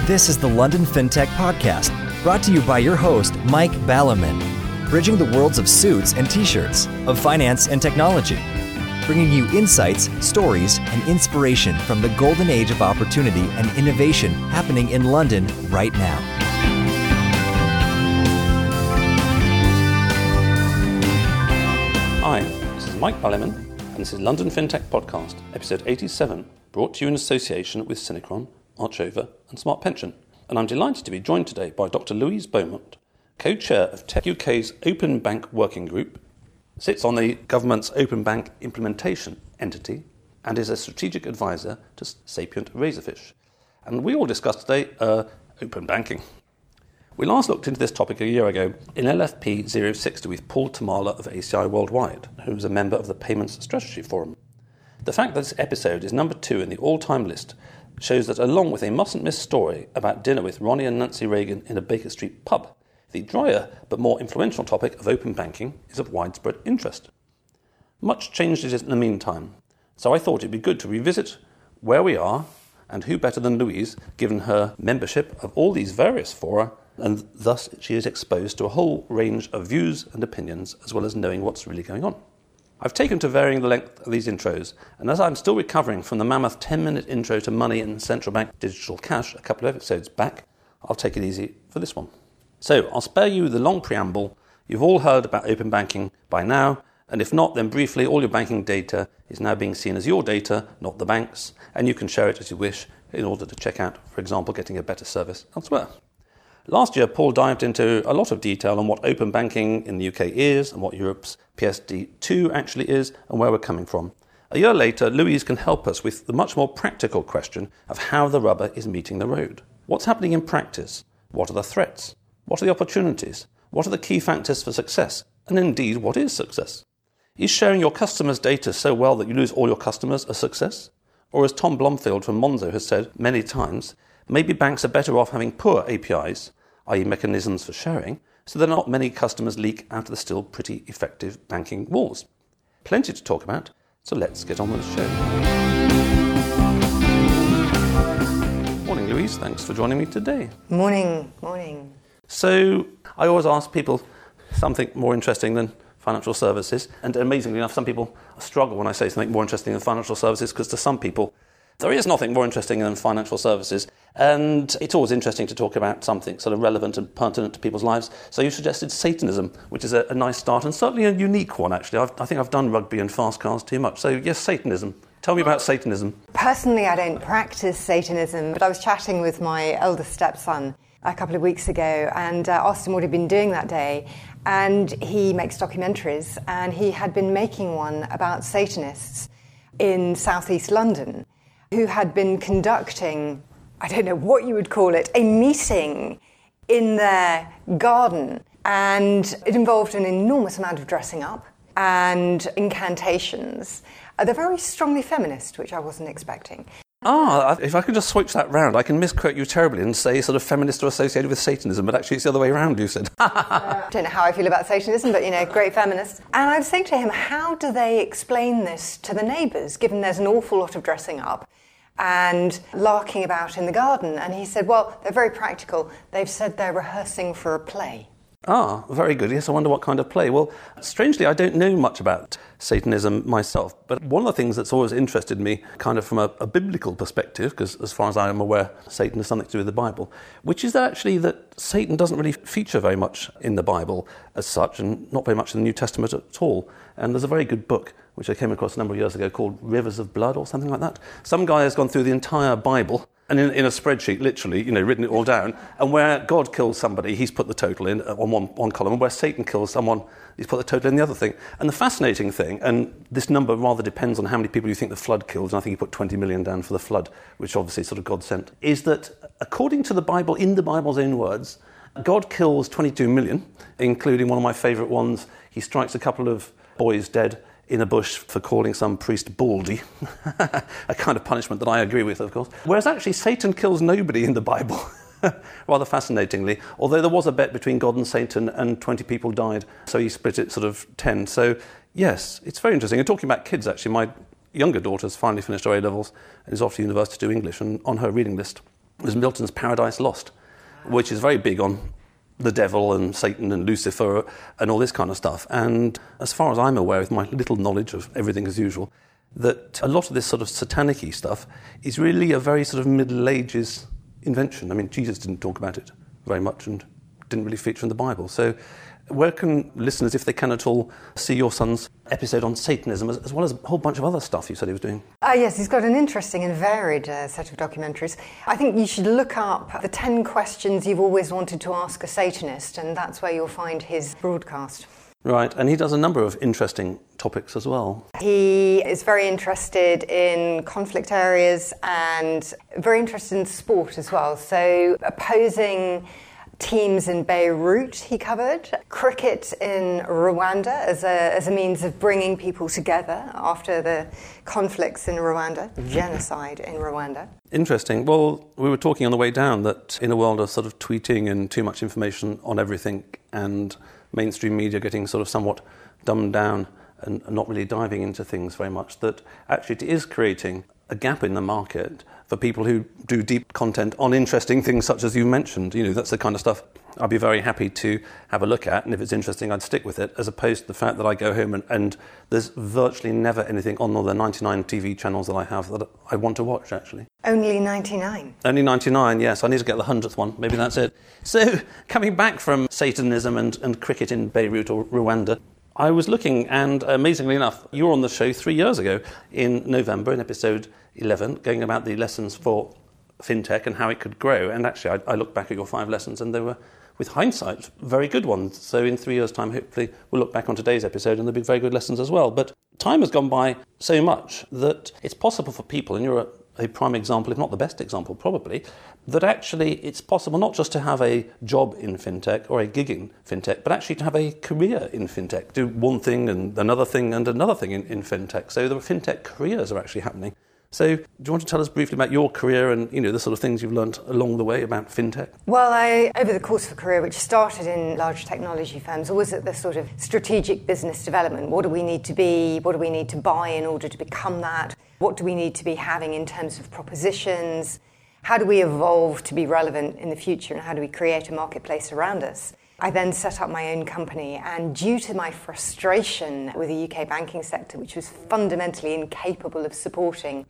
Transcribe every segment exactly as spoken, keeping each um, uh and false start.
This is the London FinTech Podcast, brought to you by your host, Mike Ballerman, bridging the worlds of suits and t-shirts, of finance and technology, bringing you insights, stories, and inspiration from the golden age of opportunity and innovation happening in London right now. Hi, this is Mike Ballerman, and this is London FinTech Podcast, episode eighty-seven, brought to you in association with Synechron, Archover and Smart Pension. And I'm delighted to be joined today by Doctor Louise Beaumont, co-chair of Tech U K's Open Bank Working Group, sits on the government's Open Bank implementation entity, and is a strategic advisor to Sapient Razorfish. And we all discussed today uh, open banking. We last looked into this topic a year ago in L F P zero sixty with Paul Tamala of A C I Worldwide, who is a member of the Payments Strategy Forum. The fact that this episode is number two in the all-time list shows that, along with a mustn't-miss story about dinner with Ronnie and Nancy Reagan in a Baker Street pub, the drier but more influential topic of open banking is of widespread interest. Much changed in the meantime, so I thought it'd be good to revisit where we are, and who better than Louise, given her membership of all these various fora, and thus she is exposed to a whole range of views and opinions, as well as knowing what's really going on. I've taken to varying the length of these intros, and as I'm still recovering from the mammoth ten-minute intro to money and central bank digital cash a couple of episodes back, I'll take it easy for this one. So I'll spare you the long preamble. You've all heard about open banking by now, and if not, then briefly, all your banking data is now being seen as your data, not the bank's, and you can share it as you wish in order to check out, for example, getting a better service elsewhere. Last year, Paul dived into a lot of detail on what open banking in the U K is and what Europe's P S D two actually is and where we're coming from. A year later, Louise can help us with the much more practical question of how the rubber is meeting the road. What's happening in practice? What are the threats? What are the opportunities? What are the key factors for success? And indeed, what is success? Is sharing your customers' data so well that you lose all your customers a success? Or as Tom Blomfield from Monzo has said many times, maybe banks are better off having poor A P Is, that is mechanisms for sharing, so that not many customers leak out of the still pretty effective banking walls. Plenty to talk about, so let's get on with the show. Morning, Louise. Thanks for joining me today. Morning, morning. So I always ask people something more interesting than financial services, and amazingly enough, some people struggle when I say something more interesting than financial services, because to some people, there is nothing more interesting than financial services, and it's always interesting to talk about something sort of relevant and pertinent to people's lives. So you suggested Satanism, which is a, a nice start, and certainly a unique one, actually. I've, I think I've done rugby and fast cars too much. So yes, Satanism. Tell me about Satanism. Personally, I don't practice Satanism, but I was chatting with my eldest stepson a couple of weeks ago and uh, asked him what he'd been doing that day. And he makes documentaries, and he had been making one about Satanists in southeast London, who had been conducting, I don't know what you would call it, a meeting in their garden. And it involved an enormous amount of dressing up and incantations. Uh, they're very strongly feminist, which I wasn't expecting. Ah, if I could just switch that round, I can misquote you terribly and say sort of feminists are associated with Satanism, but actually it's the other way around, you said. uh, I don't know how I feel about Satanism, but, you know, great feminist. And I was saying to him, how do they explain this to the neighbours, given there's an awful lot of dressing up and larking about in the garden? And he said, well, they're very practical. They've said they're rehearsing for a play. Ah, very good. Yes, I wonder what kind of play. Well, strangely, I don't know much about Satanism myself, but one of the things that's always interested me, kind of from a, a biblical perspective, because as far as I am aware, Satan has something to do with the Bible, which is that actually that Satan doesn't really feature very much in the Bible as such, and not very much in the New Testament at all. And there's a very good book, which I came across a number of years ago, called Rivers of Blood or something like that. Some guy has gone through the entire Bible, and in, in a spreadsheet, literally, you know, written it all down. And where God kills somebody, he's put the total in on one, one column. And where Satan kills someone, he's put the total in the other thing. And the fascinating thing, and this number rather depends on how many people you think the flood kills, and I think he put twenty million down for the flood, which obviously sort of God sent, is that according to the Bible, in the Bible's own words, God kills twenty-two million, including one of my favourite ones. He strikes a couple of boys dead in a bush for calling some priest baldy, a kind of punishment that I agree with, of course. Whereas actually Satan kills nobody in the Bible, rather fascinatingly, although there was a bet between God and Satan and twenty people died, so he split it sort of ten. So yes, it's very interesting. And talking about kids, actually, my younger daughter's finally finished her A-levels and is off to university to do English, and on her reading list was Milton's Paradise Lost, which is very big on the devil and Satan and Lucifer and all this kind of stuff. And as far as I'm aware, with my little knowledge of everything as usual, that a lot of this sort of satanic-y stuff is really a very sort of Middle Ages invention. I mean, Jesus didn't talk about it very much and didn't really feature in the Bible. So where can listeners, if they can at all, see your son's episode on Satanism, as, as well as a whole bunch of other stuff you said he was doing? Uh, yes, he's got an interesting and varied uh, set of documentaries. I think you should look up the ten questions you've always wanted to ask a Satanist, and that's where you'll find his broadcast. Right, and he does a number of interesting topics as well. He is very interested in conflict areas and very interested in sport as well. So opposing teams in Beirut he covered, cricket in Rwanda as a, as a means of bringing people together after the conflicts in Rwanda, genocide in Rwanda. Interesting. Well, we were talking on the way down that in a world of sort of tweeting and too much information on everything and mainstream media getting sort of somewhat dumbed down and not really diving into things very much, that actually it is creating a gap in the market for people who do deep content on interesting things such as you mentioned. You know, that's the kind of stuff I'd be very happy to have a look at, and if it's interesting, I'd stick with it, as opposed to the fact that I go home and, and there's virtually never anything on all the ninety-nine T V channels that I have that I want to watch, actually. Only ninety-nine? Only ninety-nine, yes. I need to get the hundredth one. Maybe that's it. So, coming back from Satanism and, and cricket in Beirut or Rwanda, I was looking, and amazingly enough, you were on the show three years ago in November, in episode eleven, going about the lessons for fintech and how it could grow. And actually, I, I looked back at your five lessons, and they were, with hindsight, very good ones. So in three years' time, hopefully, we'll look back on today's episode, and there'll be very good lessons as well. But time has gone by so much that it's possible for people, and you're a a prime example, if not the best example probably, that actually it's possible not just to have a job in fintech or a gig in fintech, but actually to have a career in fintech, do one thing and another thing and another thing in, in fintech. So the fintech careers are actually happening. So do you want to tell us briefly about your career and, you know, the sort of things you've learned along the way about fintech? Well, I, over the course of a career which started in large technology firms, always at the sort of strategic business development. What do we need to be? What do we need to buy in order to become that? What do we need to be having in terms of propositions? How do we evolve to be relevant in the future, and how do we create a marketplace around us? I then set up my own company, and due to my frustration with the U K banking sector, which was fundamentally incapable of supporting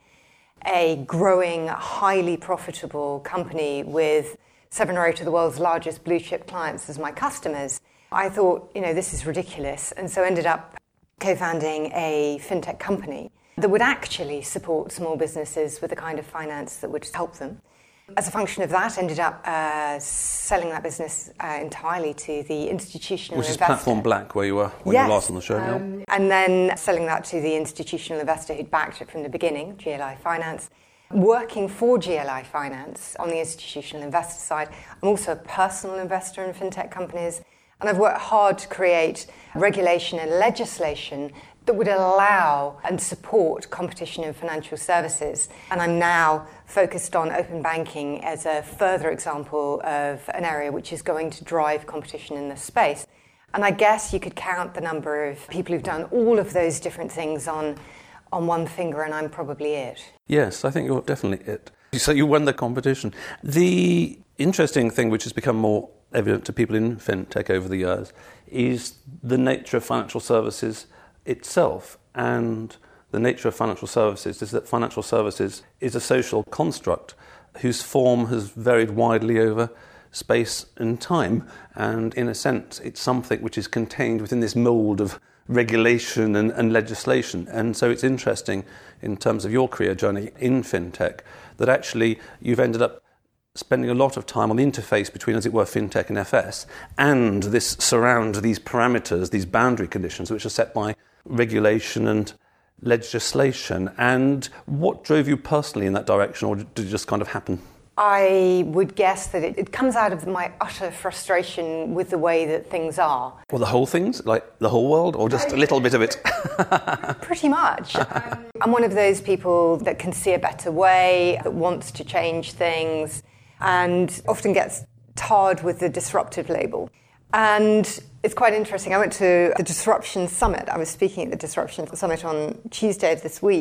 a growing, highly profitable company with seven or eight of the world's largest blue chip clients as my customers, I thought, you know, this is ridiculous, and so ended up co-founding a fintech company that would actually support small businesses with the kind of finance that would help them. As a function of that, ended up uh, selling that business uh, entirely to the institutional Which investor. Which is Platform Black, where you were when yes. you were last on the show. Um, and then selling that to the institutional investor who'd backed it from the beginning, G L I Finance. Working for G L I Finance on the institutional investor side. I'm also a personal investor in fintech companies, and I've worked hard to create regulation and legislation that would allow and support competition in financial services. And I'm now focused on open banking as a further example of an area which is going to drive competition in this space. And I guess you could count the number of people who've done all of those different things on, on one finger, and I'm probably it. Yes, I think you're definitely it. So you won the competition. The interesting thing which has become more evident to people in fintech over the years is the nature of financial services itself. And the nature of financial services is that financial services is a social construct whose form has varied widely over space and time. And in a sense, it's something which is contained within this mould of regulation and, and legislation. And so it's interesting in terms of your career journey in fintech that actually you've ended up spending a lot of time on the interface between, as it were, fintech and F S, and this surround, these parameters, these boundary conditions which are set by regulation and legislation. And what drove you personally in that direction, or did it just kind of happen? I would guess that it, it comes out of my utter frustration with the way that things are. Well, the whole things? Like the whole world, or just a little bit of it? Pretty much. Um, I'm one of those people that can see a better way, that wants to change things, and often gets tarred with the disruptive label. And it's quite interesting. I went to the Disruption Summit. I was speaking at the Disruption Summit on Tuesday of this week.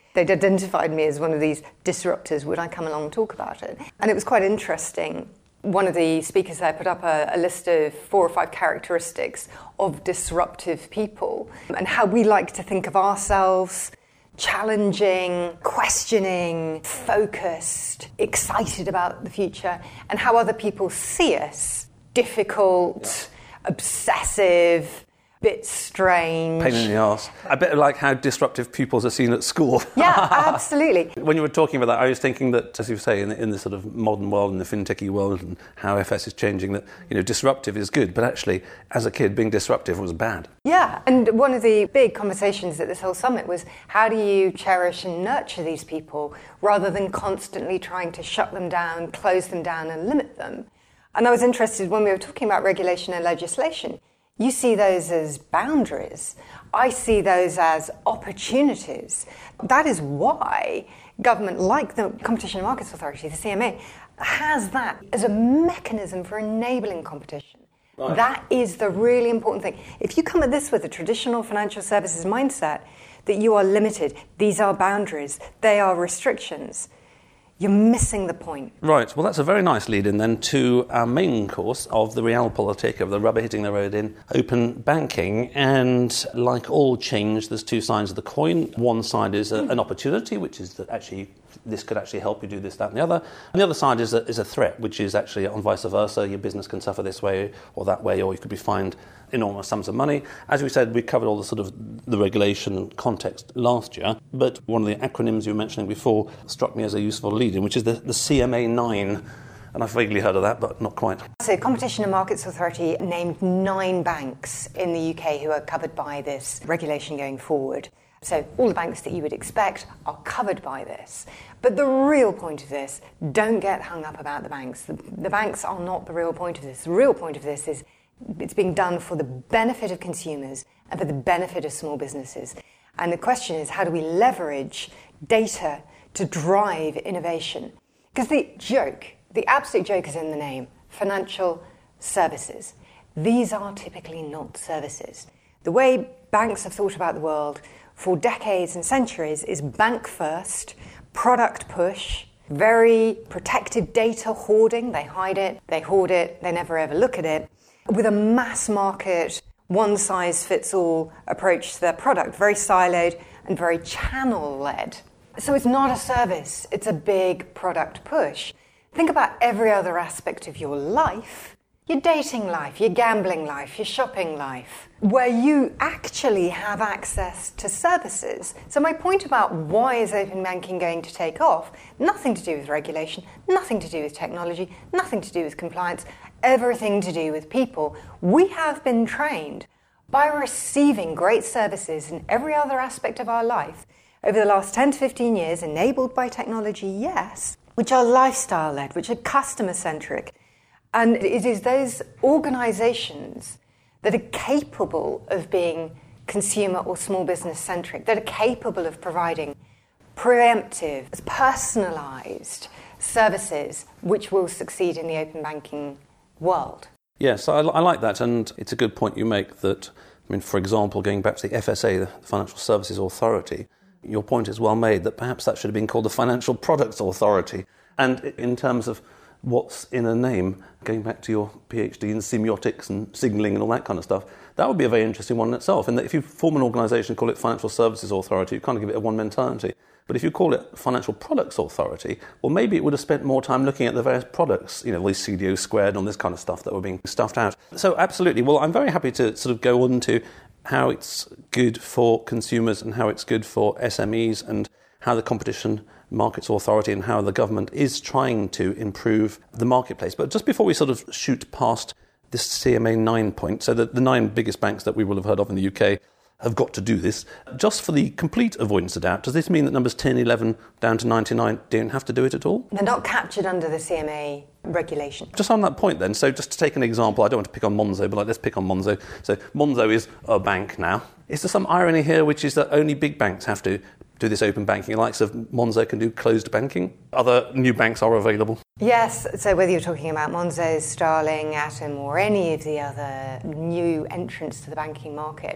They'd identified me as one of these disruptors. Would I come along and talk about it? And it was quite interesting. One of the speakers there put up a, a list of four or five characteristics of disruptive people and how we like to think of ourselves: challenging, questioning, focused, excited about the future, and how other people see us: difficult, yeah. obsessive, bit strange. Pain in the arse. A bit like how disruptive pupils are seen at school. Yeah, absolutely. When you were talking about that, I was thinking that, as you say, in the, in the sort of modern world, in the fintechy world, and how F S is changing, that, you know, disruptive is good, but actually, as a kid, being disruptive was bad. Yeah, and one of the big conversations at this whole summit was, how do you cherish and nurture these people rather than constantly trying to shut them down, close them down, and limit them? And I was interested, when we were talking about regulation and legislation, you see those as boundaries. I see those as opportunities. That is why government, like the Competition and Markets Authority, the C M A, has that as a mechanism for enabling competition. Right. That is the really important thing. If you come at this with a traditional financial services mindset, that you are limited, these are boundaries, they are restrictions, you're missing the point. Right. Well, that's a very nice lead-in then to our main course of the Realpolitik, of the rubber hitting the road in open banking. And like all change, there's two sides of the coin. One side is a, an opportunity, which is that actually this could actually help you do this, that, and the other. And the other side is a, is a threat, which is actually on vice versa. Your business can suffer this way or that way, or you could be fined enormous sums of money. As we said, we covered all the sort of the regulation context last year, but one of the acronyms you were mentioning before struck me as a useful lead-in, which is the, the C M A nine. And I've vaguely heard of that, but not quite. So Competition and Markets Authority named nine banks in the U K who are covered by this regulation going forward. So all the banks that you would expect are covered by this. But the real point of this, don't get hung up about the banks. The, the banks are not the real point of this. The real point of this is it's being done for the benefit of consumers and for the benefit of small businesses. And the question is, how do we leverage data to drive innovation? Because the joke, the absolute joke is in the name, financial services. These are typically not services. The way banks have thought about the world for decades and centuries is bank first, product push, very protective data hoarding. They hide it, they hoard it, they never ever look at it, with a mass market, one-size-fits-all approach to their product, very siloed and very channel-led. So it's not a service, it's a big product push. Think about every other aspect of your life, your dating life, your gambling life, your shopping life, where you actually have access to services. So my point about why is open banking going to take off, nothing to do with regulation, nothing to do with technology, nothing to do with compliance, everything to do with people. We have been trained by receiving great services in every other aspect of our life over the last ten to fifteen years, enabled by technology, yes, which are lifestyle-led, which are customer-centric. And it is those organizations that are capable of being consumer or small business-centric, that are capable of providing preemptive, personalized services which will succeed in the open banking world. Yes, I, I like that, and it's a good point you make that, I mean, for example, going back to the F S A, the Financial Services Authority, your point is well made that perhaps that should have been called the Financial Products Authority. And in terms of what's in a name, going back to your PhD in semiotics and signalling and all that kind of stuff, that would be a very interesting one in itself. And that if you form an organisation, call it Financial Services Authority, you kind of give it a one mentality. But if you call it Financial Products Authority, well, maybe it would have spent more time looking at the various products, you know, these C D O squared and all this kind of stuff that were being stuffed out. So absolutely. Well, I'm very happy to sort of go on to how it's good for consumers and how it's good for S M Es and how the Competition Markets Authority and how the government is trying to improve the marketplace. But just before we sort of shoot past this C M A nine point, so that the nine biggest banks that we will have heard of in the U K have got to do this, just for the complete avoidance of doubt, does this mean that numbers ten, eleven down to ninety-nine don't have to do it at all? They're not captured under the C M A regulation. Just on that point then, so just to take an example, I don't want to pick on Monzo, but like, let's pick on Monzo. So Monzo is a bank now. Is there some irony here, which is that only big banks have to do this open banking? The likes of Monzo can do closed banking. Other new banks are available. Yes, so whether you're talking about Monzo, Starling, Atom, or any of the other new entrants to the banking market,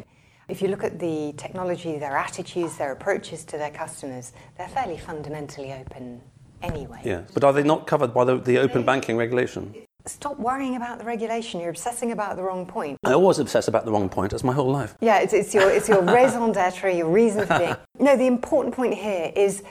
If you look at the technology, their attitudes, their approaches to their customers, they're fairly fundamentally open anyway. Yes, but are they not covered by the, the open banking regulation? Stop worrying about the regulation. You're obsessing about the wrong point. I always obsess about the wrong point. That's my whole life. Yeah, it's, it's your it's your raison d'etre, your reason for being. No, the important point here is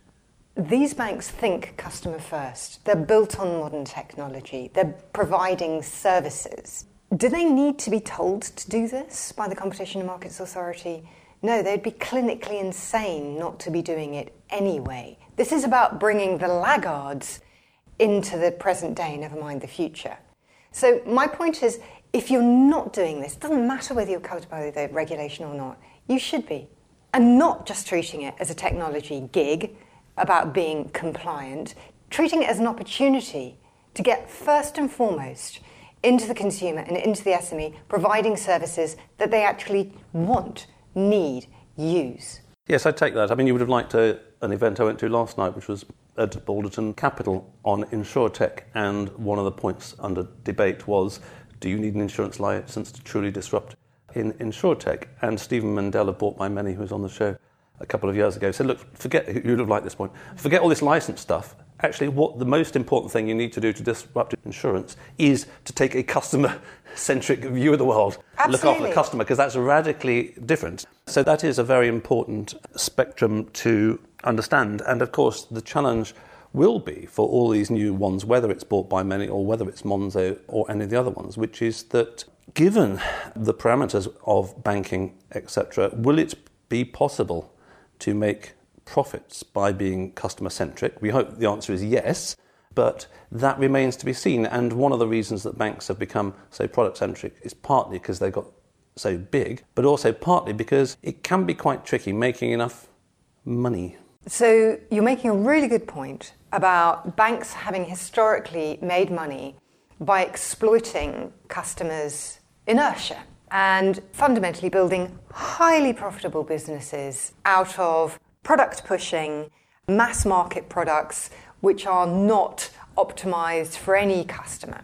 these banks think customer first. They're built on modern technology. They're providing services. Do they need to be told to do this by the Competition and Markets Authority? No, they'd be clinically insane not to be doing it anyway. This is about bringing the laggards into the present day, never mind the future. So my point is, if you're not doing this, it doesn't matter whether you're covered by the regulation or not, you should be. And not just treating it as a technology gig about being compliant, treating it as an opportunity to get first and foremost into the consumer and into the S M E, providing services that they actually want, need, use. Yes, I take that. I mean, you would have liked a, an event I went to last night, which was at Balderton Capital on InsurTech, and one of the points under debate was, do you need an insurance license to truly disrupt in InsurTech? And Stephen Mandela, bought by many, who was on the show a couple of years ago, said, look, forget, you would have liked this point, forget all this license stuff. Actually, what the most important thing you need to do to disrupt insurance is to take a customer-centric view of the world. Absolutely. Look after the customer, because that's radically different. So that is a very important spectrum to understand. And of course, the challenge will be for all these new ones, whether it's bought by many or whether it's Monzo or any of the other ones, which is that given the parameters of banking, et cetera, will it be possible to make profits by being customer-centric? We hope the answer is yes, but that remains to be seen. And one of the reasons that banks have become so product-centric is partly because they got so big, but also partly because it can be quite tricky making enough money. So you're making a really good point about banks having historically made money by exploiting customers' inertia and fundamentally building highly profitable businesses out of product pushing, mass market products which are not optimized for any customer.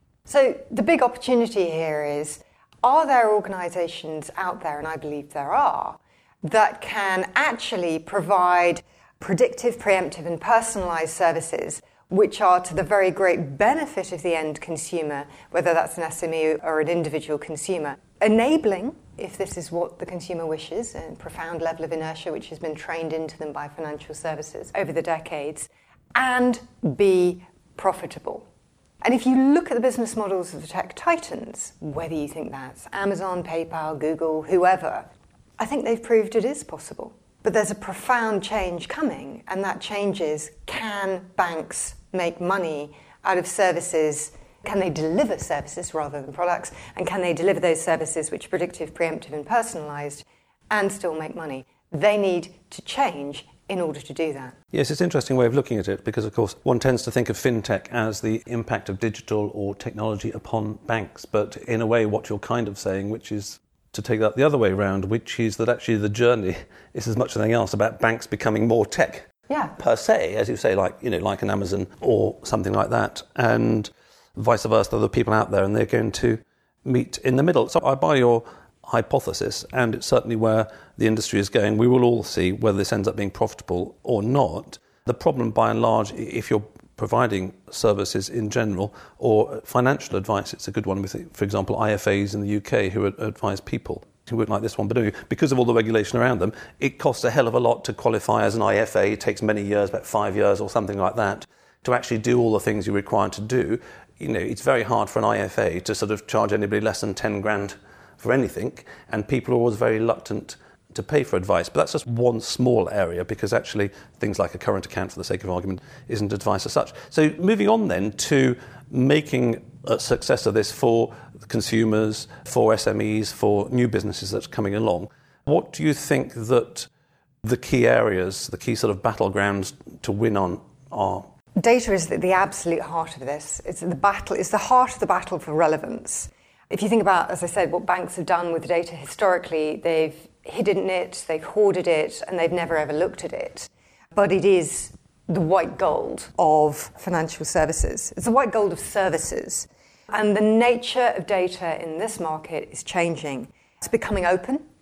So the big opportunity here is, are there organizations out there, and I believe there are, that can actually provide predictive, preemptive and personalized services which are to the very great benefit of the end consumer, whether that's an S M E or an individual consumer, enabling, if this is what the consumer wishes, a profound level of inertia which has been trained into them by financial services over the decades, and be profitable. And if you look at the business models of the tech titans, whether you think that's Amazon, PayPal, Google, whoever, I think they've proved it is possible. But there's a profound change coming, and that change is, can banks make money out of services? Can they deliver services rather than products? And can they deliver those services which are predictive, preemptive and personalised and still make money? They need to change in order to do that. Yes, it's an interesting way of looking at it because, of course, one tends to think of fintech as the impact of digital or technology upon banks. But in a way, what you're kind of saying, which is to take that the other way around, which is that actually the journey is as much as anything else about banks becoming more tech yeah. per se, as you say, like, you know, like an Amazon or something like that. And vice versa, there are people out there and they're going to meet in the middle. So I buy your hypothesis, and it's certainly where the industry is going. We will all see whether this ends up being profitable or not. The problem, by and large, if you're providing services in general or financial advice, it's a good one with, for example, I F As in the U K who advise people who wouldn't like this one, but anyway, because of all the regulation around them, it costs a hell of a lot to qualify as an I F A. It takes many years, about five years or something like that, to actually do all the things you're required to do. You know, it's very hard for an I F A to sort of charge anybody less than ten grand for anything, and people are always very reluctant to pay for advice. But that's just one small area, because actually things like a current account, for the sake of argument, isn't advice as such. So moving on then to making a success of this for consumers, for S M Es, for new businesses that's coming along, what do you think that the key areas, the key sort of battlegrounds to win on are? Data is the absolute heart of this. It's the battle. It's the heart of the battle for relevance. If you think about, as I said, what banks have done with data historically, they've hidden it, they've hoarded it, and they've never ever looked at it. But it is the white gold of financial services. It's the white gold of services. And the nature of data in this market is changing. It's becoming open,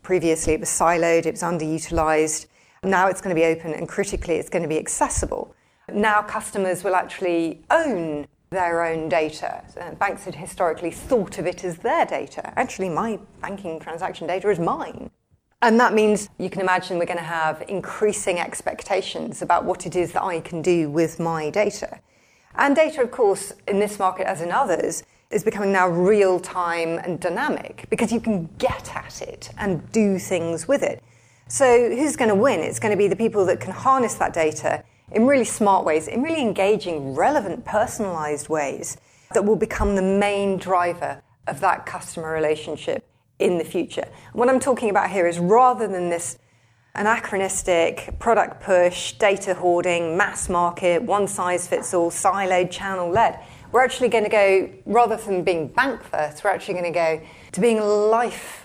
Previously it was siloed, it was underutilised. Now it's going to be open and critically it's going to be accessible. Now customers will actually own their own data. So banks had historically thought of it as their data. Actually, my banking transaction data is mine. And that means you can imagine we're going to have increasing expectations about what it is that I can do with my data. And data, of course, in this market as in others, is becoming now real-time and dynamic because you can get at it and do things with it. So who's going to win? It's going to be the people that can harness that data in really smart ways, in really engaging, relevant, personalised ways that will become the main driver of that customer relationship in the future. What I'm talking about here is rather than this anachronistic product push, data hoarding, mass market, one-size-fits-all, siloed, channel-led, we're actually going to go, rather than being bank first, we're actually going to go to being life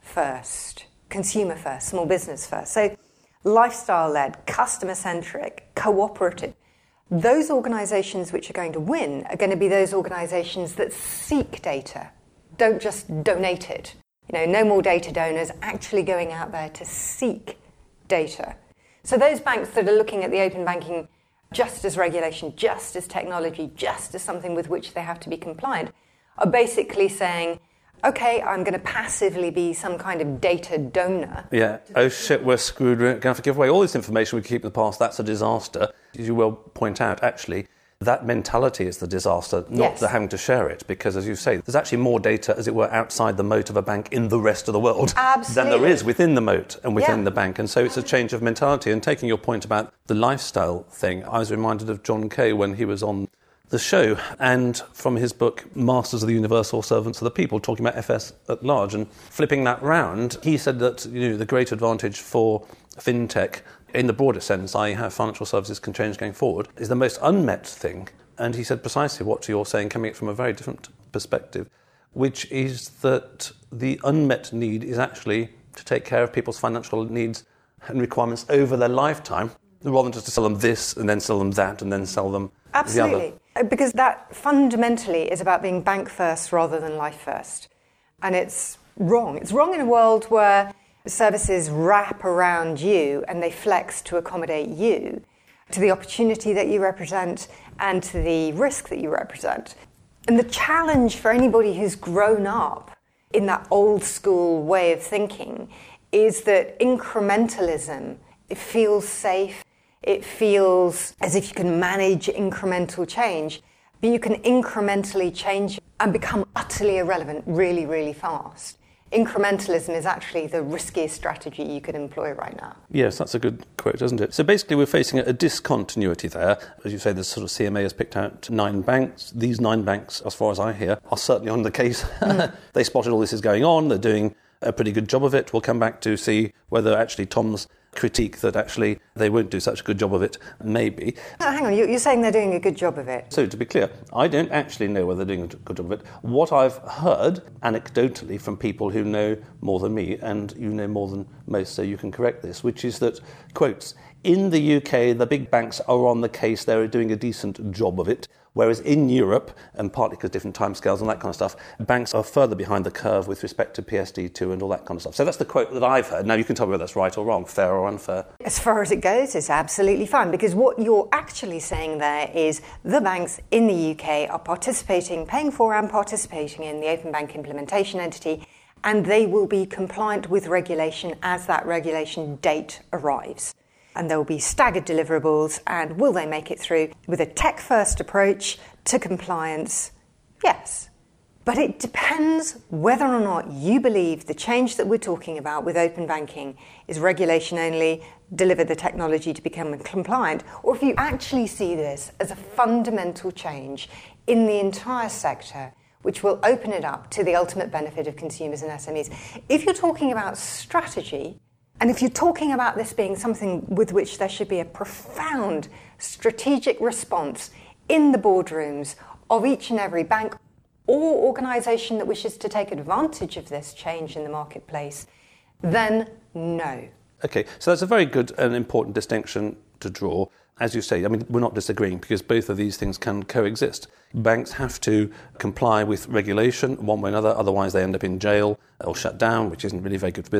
first, consumer first, small business first. So lifestyle-led, customer-centric, cooperative. Those organisations which are going to win are going to be those organisations that seek data, don't just donate it. You know, no more data donors, actually going out there to seek data. So those banks that are looking at the open banking just as regulation, just as technology, just as something with which they have to be compliant, are basically saying, okay, I'm going to passively be some kind of data donor. Yeah. Oh shit, we're screwed. We're going to have to give away all this information we keep in the past. That's a disaster. As you well point out, actually, that mentality is the disaster, not Yes. the having to share it. Because, as you say, there's actually more data, as it were, outside the moat of a bank in the rest of the world Absolutely. than there is within the moat and within Yeah. the bank. And so it's a change of mentality. And taking your point about the lifestyle thing, I was reminded of John Kay when he was on the show, and from his book Masters of the Universe or Servants of the People, talking about F S at large and flipping that round, he said that, you know, the great advantage for fintech in the broader sense, that is how financial services can change going forward, is the most unmet thing. And he said precisely what you're saying, coming at it from a very different perspective, which is that the unmet need is actually to take care of people's financial needs and requirements over their lifetime, rather than just to sell them this and then sell them that and then sell them Absolutely. the other. Because that fundamentally is about being bank first rather than life first. And it's wrong. It's wrong in a world where services wrap around you and they flex to accommodate you, to the opportunity that you represent and to the risk that you represent. And the challenge for anybody who's grown up in that old school way of thinking is that incrementalism, it feels safe. It feels as if you can manage incremental change, but you can incrementally change and become utterly irrelevant really, really fast. Incrementalism is actually the riskiest strategy you could employ right now. Yes, that's a good quote, isn't it? So basically we're facing a discontinuity there. As you say, the sort of C M A has picked out nine banks. These nine banks, as far as I hear, are certainly on the case. Mm. They spotted all this is going on. They're doing a pretty good job of it. We'll come back to see whether actually Tom's critique that actually they won't do such a good job of it, maybe. No, hang on, you're saying they're doing a good job of it. So to be clear, I don't actually know whether they're doing a good job of it. What I've heard anecdotally from people who know more than me, and you know more than most, so you can correct this, which is that, quotes, in the U K, the big banks are on the case, they're doing a decent job of it, whereas in Europe, and partly because different timescales and that kind of stuff, banks are further behind the curve with respect to P S D two and all that kind of stuff. So that's the quote that I've heard. Now you can tell me whether that's right or wrong, fair or unfair. As far as it goes, it's absolutely fine, because what you're actually saying there is the banks in the U K are participating, paying for and participating in the Open Bank implementation entity, and they will be compliant with regulation as that regulation date arrives. And there will be staggered deliverables, and will they make it through with a tech-first approach to compliance? Yes. But it depends whether or not you believe the change that we're talking about with open banking is regulation only, deliver the technology to become compliant, or if you actually see this as a fundamental change in the entire sector, which will open it up to the ultimate benefit of consumers and S M Es. If you're talking about strategy, and if you're talking about this being something with which there should be a profound strategic response in the boardrooms of each and every bank or organisation that wishes to take advantage of this change in the marketplace, then no. Okay, so that's a very good and important distinction to draw. As you say, I mean, we're not disagreeing because both of these things can coexist. Banks have to comply with regulation one way or another, otherwise they end up in jail or shut down, which isn't really very good for business.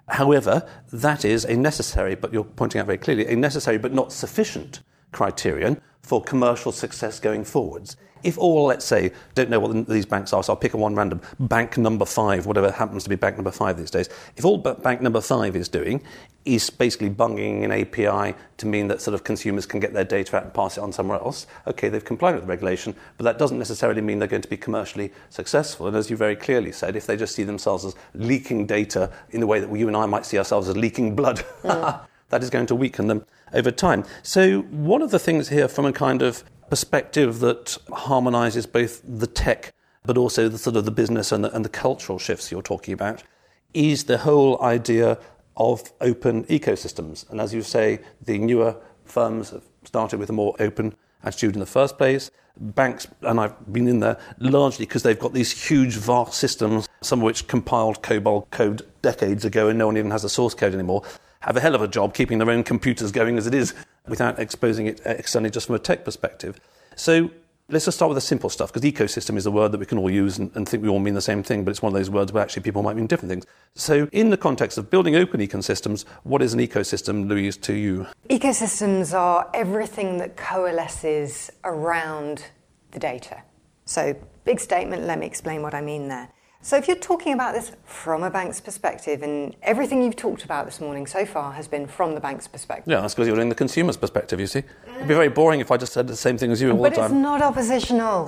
However, that is a necessary, but you're pointing out very clearly, a necessary but not sufficient criterion for commercial success going forwards. If all, let's say, don't know what these banks are, so I'll pick a one random, bank number five, whatever happens to be bank number five these days, if all bank number five is doing is basically bunging an A P I to mean that sort of consumers can get their data out and pass it on somewhere else, okay, they've complied with the regulation, but that doesn't necessarily mean they're going to be commercially successful. And as you very clearly said, if they just see themselves as leaking data in the way that you and I might see ourselves as leaking blood, mm. that is going to weaken them over time. So one of the things here from a kind of perspective that harmonises both the tech but also the sort of the business and the, and the cultural shifts you're talking about is the whole idea of open ecosystems. And as you say, the newer firms have started with a more open attitude in the first place. Banks, and I've been in there largely because they've got these huge, vast systems, some of which compiled COBOL code decades ago and no one even has the source code anymore, have a hell of a job keeping their own computers going as it is without exposing it externally just from a tech perspective. So let's just start with the simple stuff, because ecosystem is a word that we can all use and, and think we all mean the same thing, but it's one of those words where actually people might mean different things. So in the context of building open ecosystems, what is an ecosystem, Louise, to you? Ecosystems are everything that coalesces around the data. So big statement, let me explain what I mean there. So if you're talking about this from a bank's perspective, and everything you've talked about this morning so far has been from the bank's perspective. Yeah, that's because you're doing the consumer's perspective, you see. It'd be very boring if I just said the same thing as you all but the time. But it's not oppositional.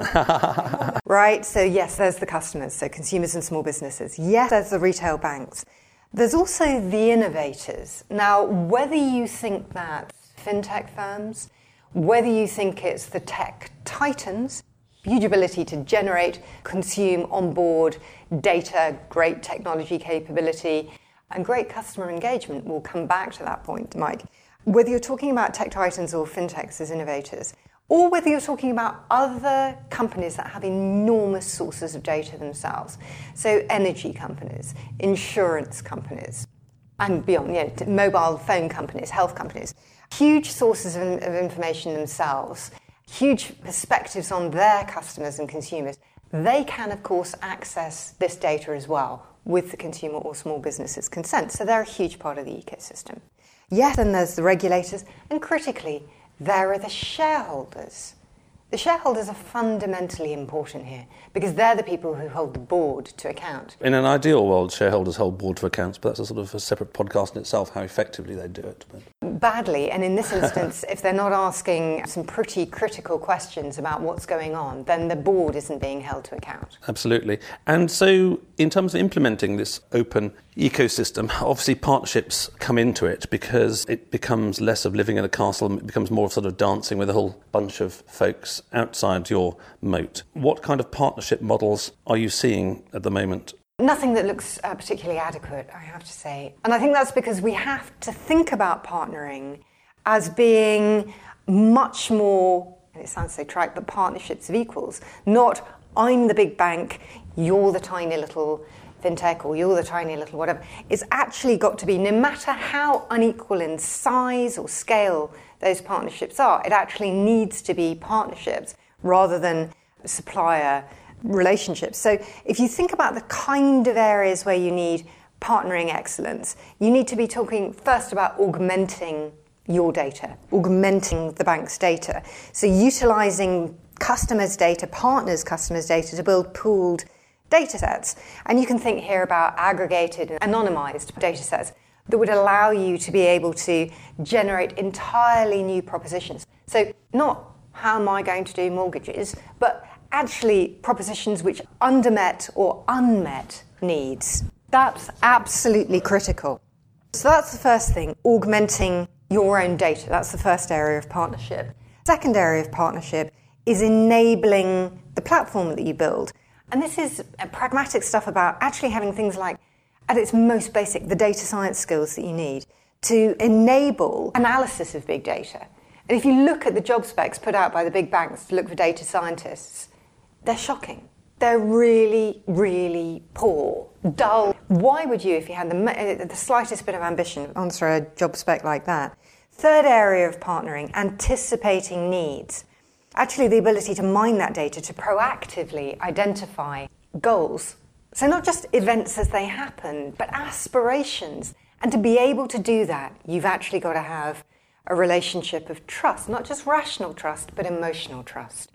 Right, so yes, there's the customers, so consumers and small businesses. Yes, there's the retail banks. There's also the innovators. Now, whether you think that's fintech firms, whether you think it's the tech titans, huge ability to generate, consume, onboard data, great technology capability, and great customer engagement. We'll come back to that point, Mike. Whether you're talking about tech titans or fintechs as innovators, or whether you're talking about other companies that have enormous sources of data themselves, so energy companies, insurance companies, and beyond, you know, mobile phone companies, health companies, huge sources of, of information themselves, huge perspectives on their customers and consumers, they can, of course, access this data as well with the consumer or small business's consent. So they're a huge part of the ecosystem. Yes, then there's the regulators, and critically, there are the shareholders. The shareholders are fundamentally important here because they're the people who hold the board to account. In an ideal world, shareholders hold board to accounts, but that's a sort of a separate podcast in itself, how effectively they do it. But... Badly, and in this instance, if they're not asking some pretty critical questions about what's going on, then the board isn't being held to account. Absolutely. And so, in terms of implementing this open ecosystem, obviously partnerships come into it because it becomes less of living in a castle and it becomes more of sort of dancing with a whole bunch of folks outside your moat. What kind of partnership models are you seeing at the moment? Nothing that looks uh, particularly adequate, I have to say. And I think that's because we have to think about partnering as being much more, and it sounds so trite, but partnerships of equals. Not, I'm the big bank, you're the tiny little fintech, or you're the tiny little whatever. It's actually got to be, no matter how unequal in size or scale those partnerships are, it actually needs to be partnerships rather than supplier relationships. So if you think about the kind of areas where you need partnering excellence, you need to be talking first about augmenting your data, augmenting the bank's data. So utilising customers' data, partners' customers' data to build pooled data sets. And you can think here about aggregated and anonymized data sets that would allow you to be able to generate entirely new propositions. So not how am I going to do mortgages, but actually propositions which undermet or unmet needs. That's absolutely critical. So that's the first thing, augmenting your own data. That's the first area of partnership. Second area of partnership is enabling the platform that you build. And this is pragmatic stuff about actually having things like, at its most basic, the data science skills that you need to enable analysis of big data. And if you look at the job specs put out by the big banks to look for data scientists, they're shocking. They're really, really poor, dull. Why would you, if you had the, the slightest bit of ambition, answer a job spec like that? Third area of partnering, anticipating needs. Actually, the ability to mine that data to proactively identify goals. So not just events as they happen, but aspirations And to be able to do that, you've actually got to have a relationship of trust, not just rational trust, but emotional trust.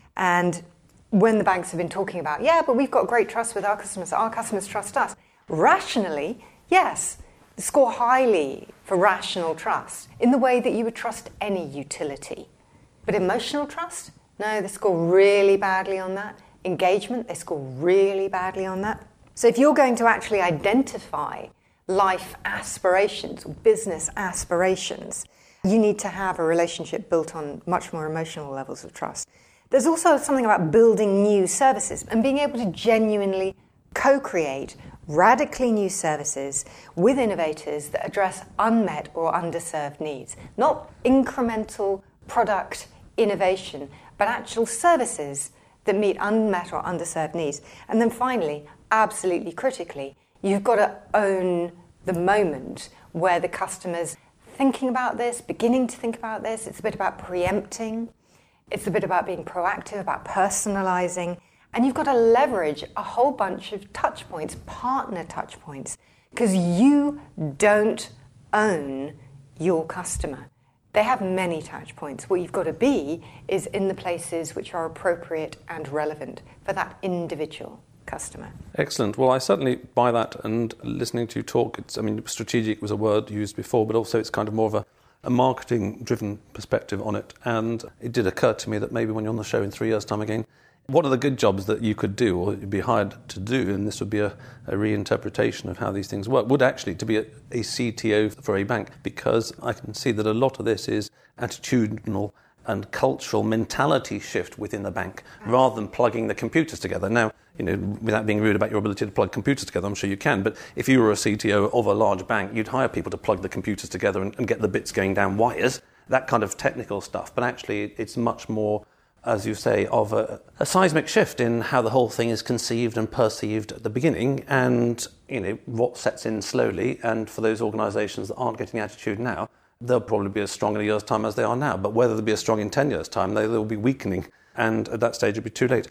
And when the banks have been talking about, yeah, but we've got great trust with our customers, our customers trust us. Rationally, yes, score highly for rational trust in the way that you would trust any utility. But emotional trust? No, they score really badly on that. Engagement, they score really badly on that. So if you're going to actually identify life aspirations, or business aspirations, you need to have a relationship built on much more emotional levels of trust. There's also something about building new services and being able to genuinely co-create radically new services with innovators that address unmet or underserved needs. Not incremental product innovation, but actual services that meet unmet or underserved needs. And then finally, absolutely critically, you've got to own the moment where the customer's thinking about this, beginning to think about this. It's a bit about preempting. It's a bit about being proactive, about personalizing. And you've got to leverage a whole bunch of touch points, partner touch points, because you don't own your customer. They have many touch points. What you've got to be is in the places which are appropriate and relevant for that individual customer. Excellent. Well, I certainly buy that, and listening to you talk, it's, I mean, strategic was a word used before, but also it's kind of more of a, a marketing-driven perspective on it. And it did occur to me that maybe when you're on the show in three years' time again, what are the good jobs that you could do or you'd be hired to do? And this would be a, a reinterpretation of how these things work. Would actually to be a, a C T O for a bank, because I can see that a lot of this is attitudinal and cultural mentality shift within the bank rather than plugging the computers together. Now, you know, without being rude about your ability to plug computers together, I'm sure you can, but if you were a C T O of a large bank, you'd hire people to plug the computers together and, and get the bits going down wires, that kind of technical stuff. But actually, it's much more, as you say, of a, a seismic shift in how the whole thing is conceived and perceived at the beginning, and, you know, what sets in slowly. And for those organisations that aren't getting attitude now, they'll probably be as strong in a year's time as they are now. But whether they'll be as strong in ten years' time, they will be weakening. And at that stage, it'll be too late.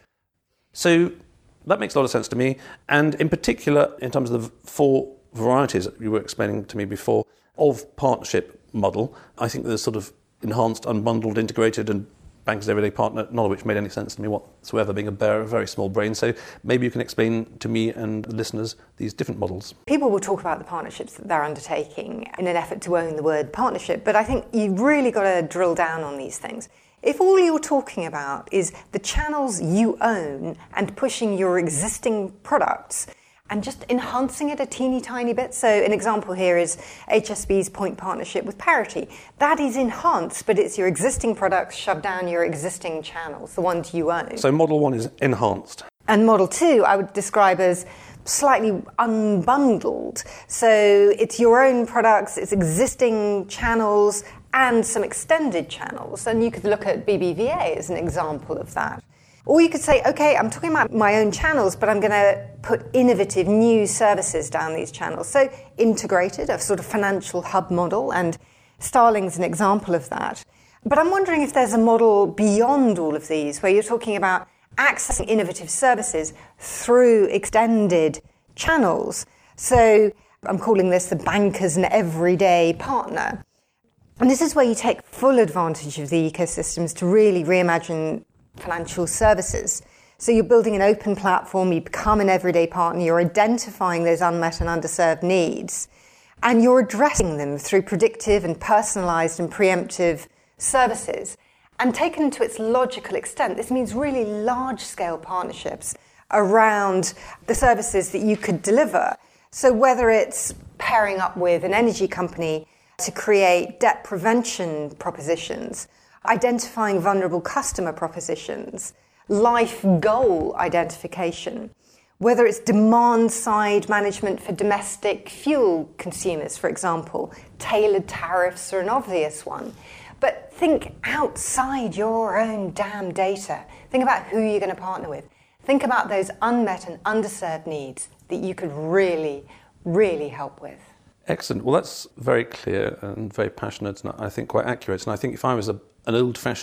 So that makes a lot of sense to me. And in particular, in terms of the four varieties that you were explaining to me before of partnership model, I think there's sort of enhanced, unbundled, integrated, and bank as everyday partner, none of which made any sense to me whatsoever, being a bear, a very small brain. So maybe you can explain to me and the listeners these different models. People will talk about the partnerships that they're undertaking in an effort to own the word partnership, but I think you've really got to drill down on these things. If all you're talking about is the channels you own and pushing your existing products and just enhancing it a teeny tiny bit. So an example here is H S B's point partnership with Parity. That is enhanced, but it's your existing products shoved down your existing channels, the ones you own. So model one is enhanced. And model two, I would describe as slightly unbundled. So it's your own products, it's existing channels, and some extended channels. And you could look at B B V A as an example of that. Or you could say, okay, I'm talking about my own channels, but I'm going to put innovative new services down these channels. So integrated, a sort of financial hub model, and Starling's an example of that. But I'm wondering if there's a model beyond all of these, where you're talking about accessing innovative services through extended channels. So I'm calling this the bank as an everyday partner. And this is where you take full advantage of the ecosystems to really reimagine financial services. So you're building an open platform, you become an everyday partner, you're identifying those unmet and underserved needs, and you're addressing them through predictive and personalized and preemptive services. And taken to its logical extent, this means really large-scale partnerships around the services that you could deliver. So whether it's pairing up with an energy company to create debt prevention propositions, identifying vulnerable customer propositions, life goal identification, whether it's demand-side management for domestic fuel consumers, for example, tailored tariffs are an obvious one. But think outside your own damn data. Think about who you're going to partner with. Think about those unmet and underserved needs that you could really, really help with. Excellent. Well, that's very clear and very passionate, and I think quite accurate. And I think if I was a, an old-fashioned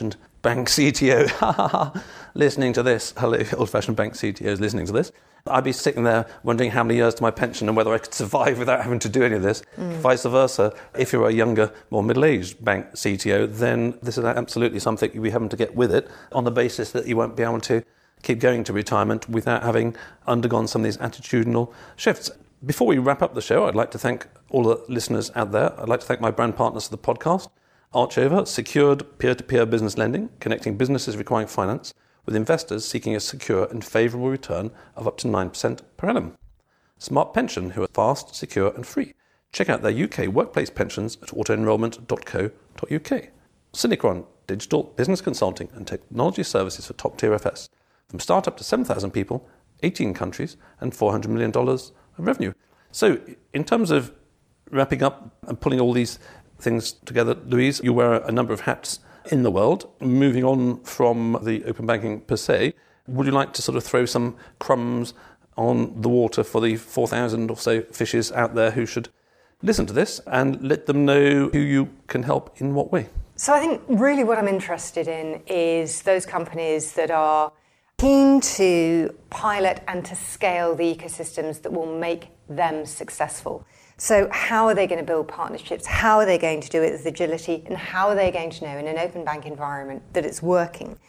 bank C T O listening to this, hello, old-fashioned bank C T Os listening to this, I'd be sitting there wondering how many years to my pension and whether I could survive without having to do any of this. Mm. Vice versa, if you're a younger, more middle-aged bank C T O, then this is absolutely something you'll be having to get with it on the basis that you won't be able to keep going to retirement without having undergone some of these attitudinal shifts. Before we wrap up the show, I'd like to thank all the listeners out there. I'd like to thank my brand partners for the podcast, Archover, secured peer-to-peer business lending, connecting businesses requiring finance with investors seeking a secure and favourable return of up to nine percent per annum. Smart Pension, who are fast, secure and free. Check out their U K workplace pensions at autoenrolment dot co dot uk. Synechron, digital business consulting and technology services for top-tier F S. From start-up to seven thousand people, eighteen countries and four hundred million dollars of revenue. So in terms of wrapping up and pulling all these things together, Louise, you wear a number of hats in the world. Moving on from the open banking per se, would you like to sort of throw some crumbs on the water for the four thousand or so fishes out there who should listen to this and let them know who you can help in what way? So I think really what I'm interested in is those companies that are keen to pilot and to scale the ecosystems that will make them successful. So how are they going to build partnerships? How are they going to do it with agility? And how are they going to know in an open bank environment that it's working?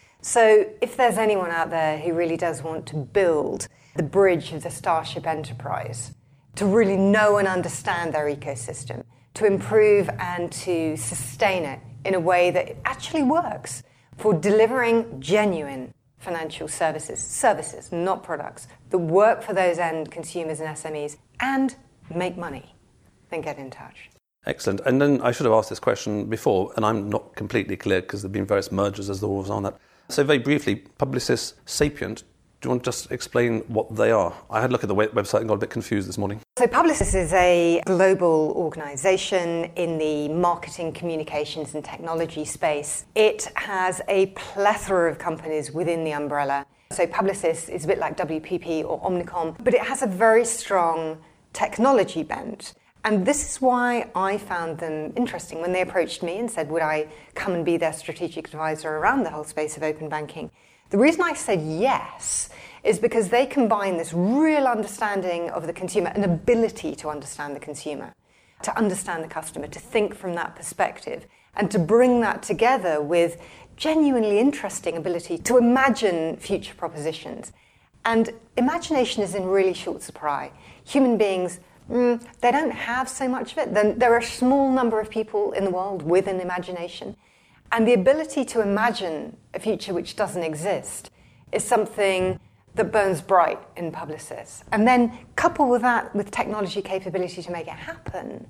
So if there's anyone out there who really does want to build the bridge of the Starship enterprise, to really know and understand their ecosystem, to improve and to sustain it in a way that it actually works for delivering genuine financial services, services, not products, that work for those end consumers and S M Es and make money, then get in touch. Excellent. And then I should have asked this question before, and I'm not completely clear because there have been various mergers as there was on that. So very briefly, Publicis Sapient, do you want to just explain what they are? I had a look at the website and got a bit confused this morning. So Publicis is a global organisation in the marketing, communications and technology space. It has a plethora of companies within the umbrella. So Publicis is a bit like W P P or Omnicom, but it has a very strong technology bent. And this is why I found them interesting when they approached me and said, would I come and be their strategic advisor around the whole space of open banking? The reason I said yes is because they combine this real understanding of the consumer, an ability to understand the consumer, to understand the customer, to think from that perspective, and to bring that together with genuinely interesting ability to imagine future propositions. And imagination is in really short supply. Human beings, mm, they don't have so much of it. Then there are a small number of people in the world with an imagination. And the ability to imagine a future which doesn't exist is something that burns bright in Publicis. And then couple with that with technology capability to make it happen,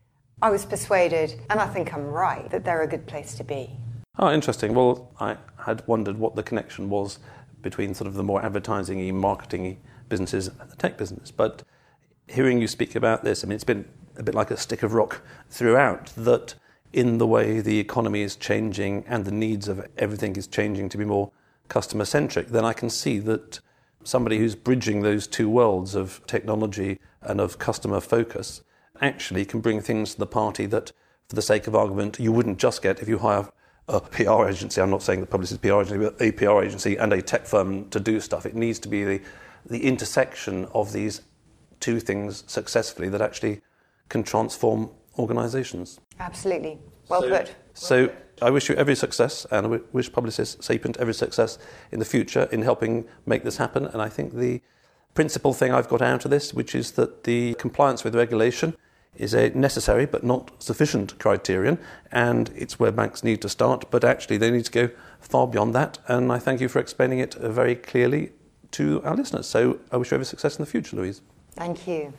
I was persuaded, and I think I'm right, that they're a good place to be. Oh, interesting. Well, I had wondered what the connection was between sort of the more advertising-y, marketing-y businesses and the tech business. But hearing you speak about this, I mean, it's been a bit like a stick of rock throughout, that in the way the economy is changing and the needs of everything is changing to be more customer-centric, then I can see that somebody who's bridging those two worlds of technology and of customer focus actually can bring things to the party that, for the sake of argument, you wouldn't just get if you hire a P R agency. I'm not saying the Publicis P R agency, but a P R agency and a tech firm to do stuff. It needs to be the, the intersection of these two things successfully that actually can transform organisations. Absolutely. Well so, put. So I wish you every success, and I wish Publicis Sapient every success in the future in helping make this happen. And I think the principal thing I've got out of this, which is that the compliance with regulation is a necessary but not sufficient criterion, and it's where banks need to start, but actually they need to go far beyond that. And I thank you for explaining it very clearly to our listeners. So I wish you every success in the future, Louise. Thank you.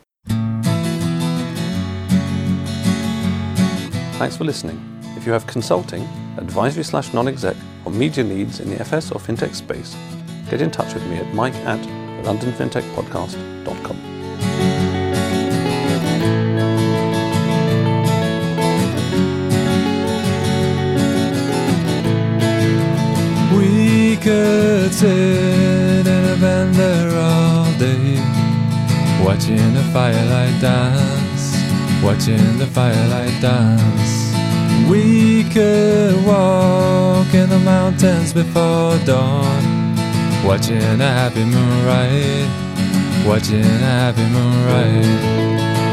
Thanks for listening. If you have consulting, advisory slash non-exec or media needs in the F S or fintech space, get in touch with me at mike at london fintech podcast dot com. We could sit in a band there all day, watching the firelight dance, watching the firelight dance. We could walk in the mountains mountains before dawn, watching a happy moon ride, watching a happy moon ride.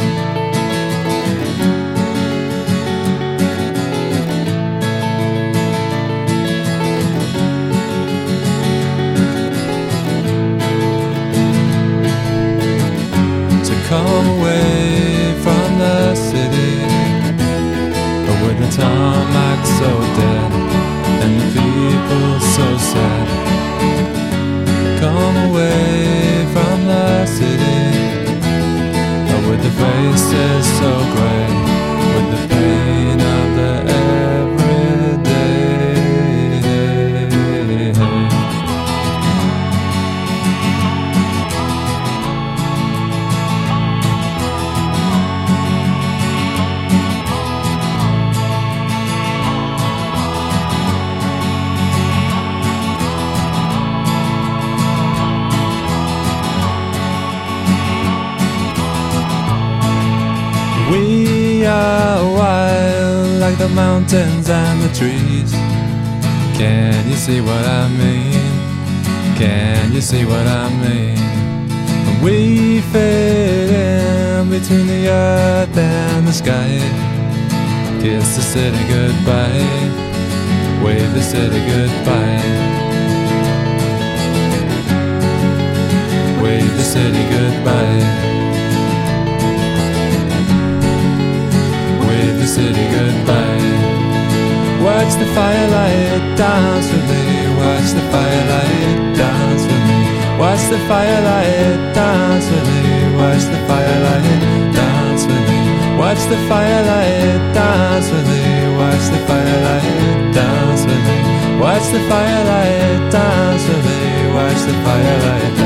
Come away from the city, with the tarmac so dead and the people so sad. Come away from the city, with the faces so grey, with the pain of the everyday. We are wild like the mountains and the trees. Can you see what I mean? Can you see what I mean? We fade in between the earth and the sky. Kiss the city goodbye, wave the city goodbye, wave the city goodbye, the city goodbye. Watch the firelight dance with me, watch the firelight dance with me, watch the firelight dance with me, watch the firelight dance with me, watch the firelight dance with me, watch the firelight dance with me, watch the firelight dance with me, watch the firelight